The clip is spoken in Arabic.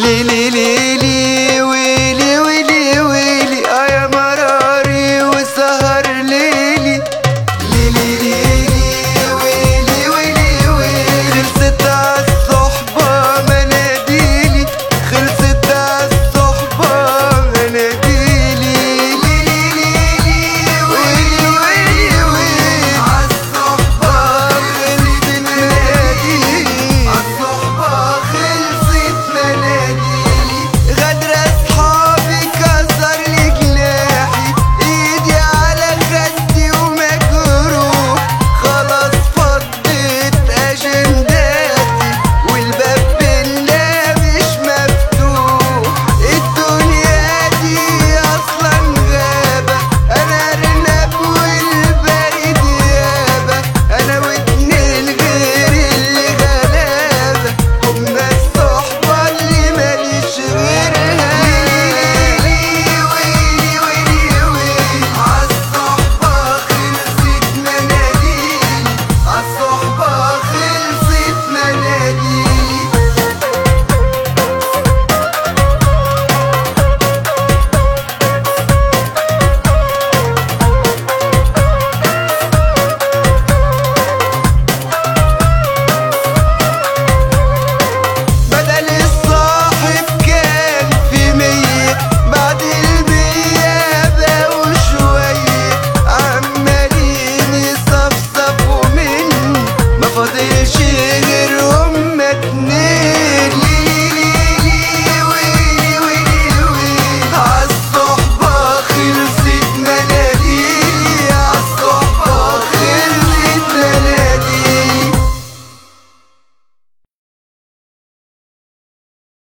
ليلي ليلي ويلي ويلي ويلي يا مراري وسهر ليلي. ليلي ليلي ويلي ويلي ويلي خلصت عالصحبة مناديلي، خلصت عالصحبة مناديلي. ليلي ليلي ويلي ويلي ويلي عالصحبة خلصت مناديلي، عالصحبة خلصت مناديلي. غدر اصحابي كسر لي جناحي، ايدي على خدي ومجروح، خلاص فضيت اجنداتي والباب بالله مش مفتوح. الدنيا دي اصلا غابة، انا ارنب والباقي ديابة، انا واتنين غير اللي غلابة، هما الصحبة اللي ماليش غيرها. ليلي ويلي ويلي ويلي عالصحبة خلصت مناديلي، عالصحبة خلصت مناديلي. بدل الصاحب كان في 100، بعد 100 بقوا شوية، عمالين يصفصفوا مني، ما فاضلش